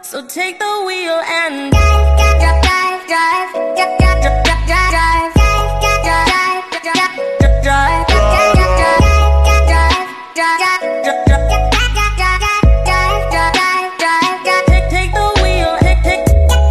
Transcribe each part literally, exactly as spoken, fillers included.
So take the wheel and drive, drive, drive, drive, drive, drive, drive, drive, drive, drive, take the wheel, take, take,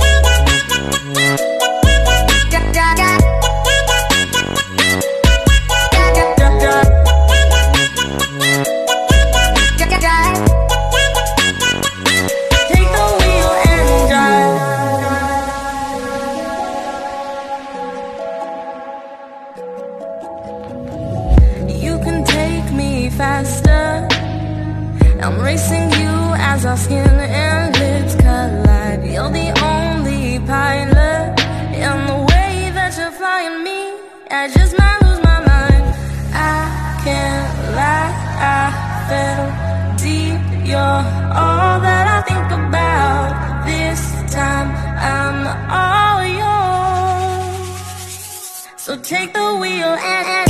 faster. I'm racing you as our skin and lips collide. You're the only pilot in the way that you're flying me. I just might lose my mind. I can't lie, I fell deep. You're all that I think about. This time I'm all yours. So take the wheel and